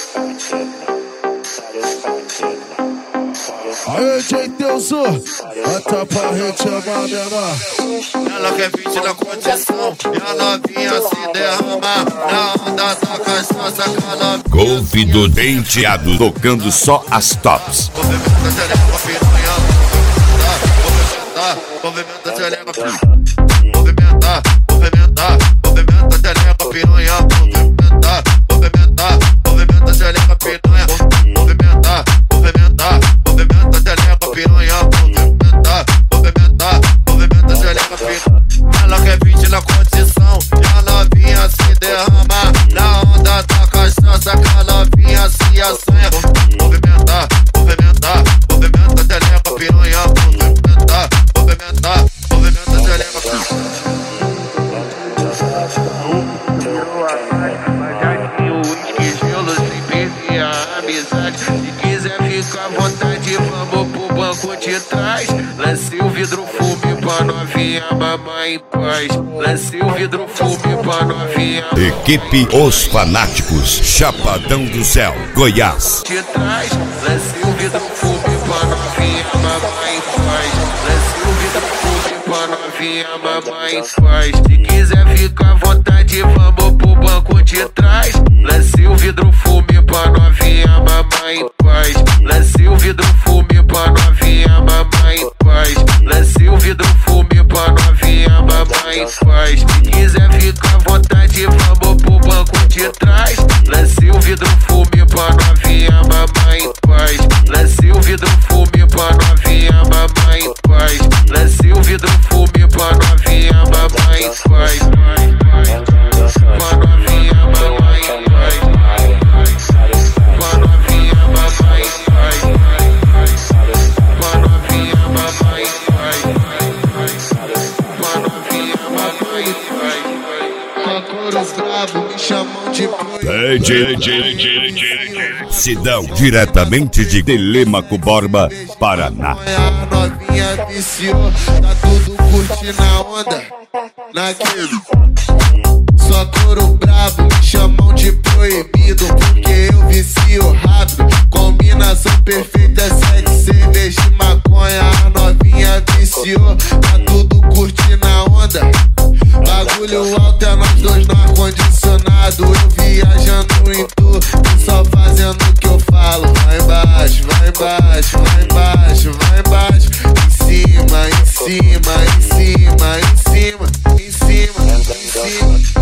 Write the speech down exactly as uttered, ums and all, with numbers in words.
Aê, Jeiteuzo, bota pra gente amar, menor. Ela quer vinte na condição e a novinha se derrama na onda da cachaça. Golf do Denteado, tocando só as tops. Movimenta, xereca, piranha. Movimenta, xereca, piranha. Movimenta, movimenta, movimenta, xereca, piranha. Movimenta, movimenta, movimenta, xereca, piranha. Movimenta, movimenta, movimenta, xereca, piranha. Movimenta, movimenta, movimenta, xereca, piranha. Ela quer vinte na condição e a novinha se derrama na onda da cachaça, que a novinha se assanha. Movimenta, movimenta, movimenta, xereca, piranha. Movimenta, movimenta, movimenta, xereca, piranha. Se quiser ficar à vontade, vamos pro banco de trás. Lance o vidro fume pra novinha mamar em paz. Lance o vidro fume pra novinha. Equipe Os Fanáticos, Chapadão do Céu, Goiás. De trás, lance o vidro fume pra novinha mamar em paz. Lance o vidro fume pra novinha mamar em paz. Se quiser ficar à vontade, vamos pro banco de trás. Lance o vidro fume pra novinha mamar em paz. Lance o vidro fume pra novinha mamar em paz. Lance o vidro fume pra novinha mamar em paz. Se quiser ficar à vontade, vamos pro banco de trás. Lance o vidro fume pra novinha mamar em paz. Lance o vidro fume pra novinha mamar em paz. Lance o vidro fume pra novinha mamar em paz. Pra novinha mamar em paz. Pra novinha mamar em paz. Pra novinha mamar em paz. Pra novinha mamar em paz. Cocoros bravos me chamam de boi. Sidão, diretamente de Telêmaco Borba, Paraná. A novinha viciou, tá tudo curtindo a onda. Naquele só couro brabo, me chamam de proibido, porque eu vicio rápido. Combinação perfeita, sexo, cerveja e maconha. A novinha viciou, tá tudo curtindo a onda. Bagulho alto é nós dois no ar-condicionado. Eu viajando em tu, e só fazendo o que eu falo. Vai embaixo, vai embaixo, vai embaixo, vai embaixo. Em cima, em cima, em cima, em cima, em cima, em cima.